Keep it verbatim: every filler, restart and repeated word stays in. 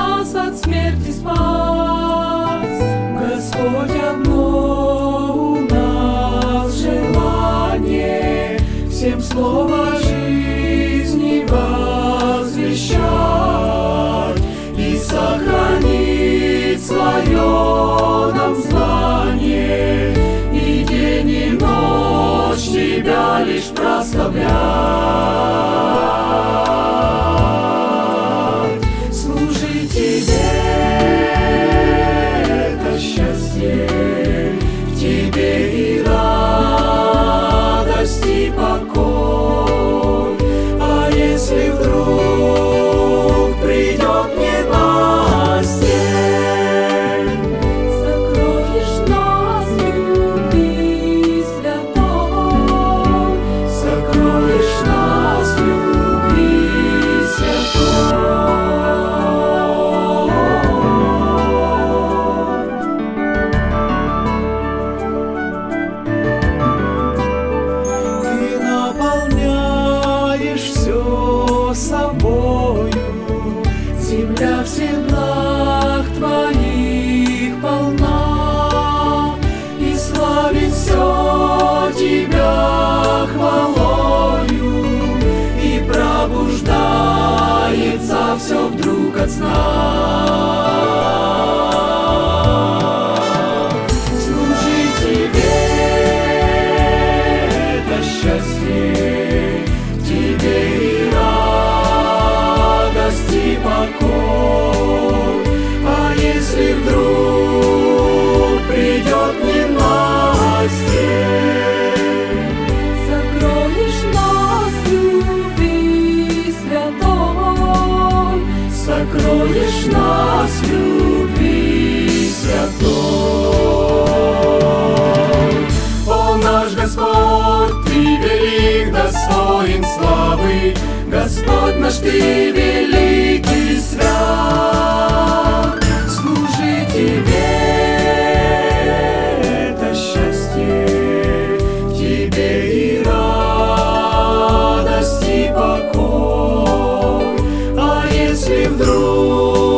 нас от смерти спас. Господь, одно у нас желание, всем слово жизни возвещать и сохранить свое нам знание, и день и ночь Тебя лишь прославлять. Служить Тебе — это счастье, в Тебе и радость, и покой. А если вдруг придет ненастье, сокроешь нас в любви святой, сокроешь нас в любви собою. Земля всех благ Твоих полна, и славит все Тебя хвалою, и пробуждается все вдруг от сна. Служить Тебе — это счастье, в Тебе и и покой. А если вдруг придет ненастье, сокроешь нас в любви святой, сокроешь нас в любви святой. О, наш Господь, Ты велик, достоин славы, Господь наш, Ты велик и свят. Служить Тебе — это счастье, в Тебе и радость, и покой. А если вдруг